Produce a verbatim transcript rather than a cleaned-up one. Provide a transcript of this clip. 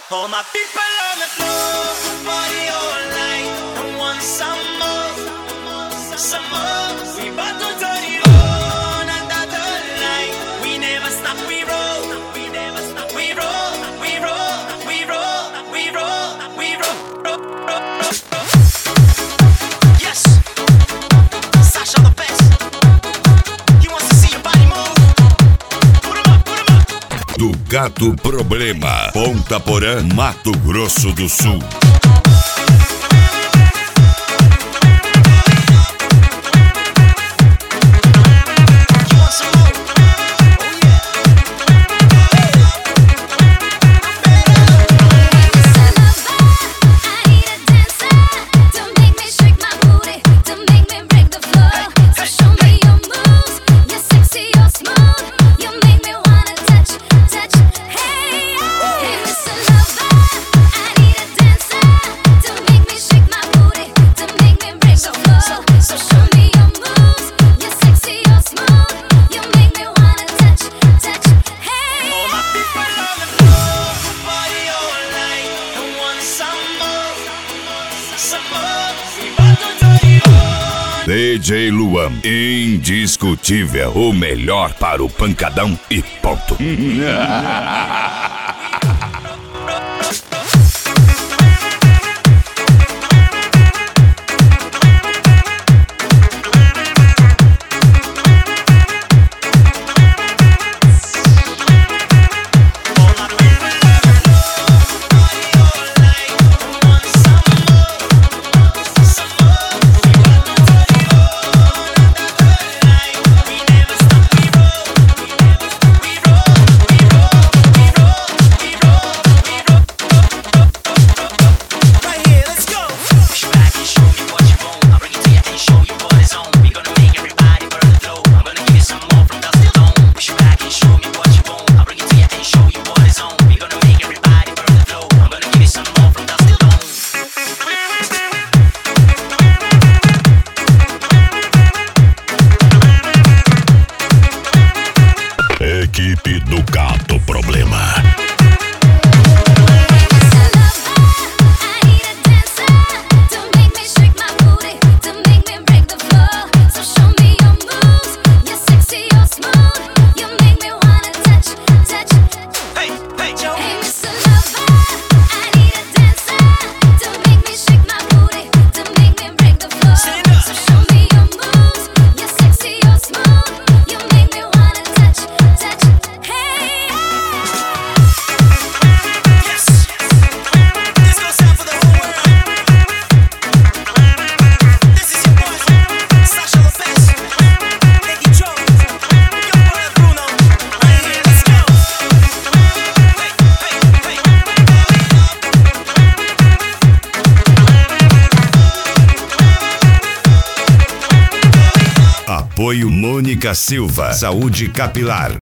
All my people on the floor, party all night. I want some more, some more. We bout to turn it on another night. We never stop, we roll, we never stop, we roll, we roll, we roll, we roll, we roll, roll, roll, roll. Yes, Sasha the best. He wants to see your body move. Put 'em up, put 'em up. Do Gato Problema, Ponta Porã, Mato Grosso do Sul. D J Luan, indiscutível, o melhor para o pancadão e ponto. Equipe do Gato Problema. Apoio Mônica Silva, Saúde Capilar.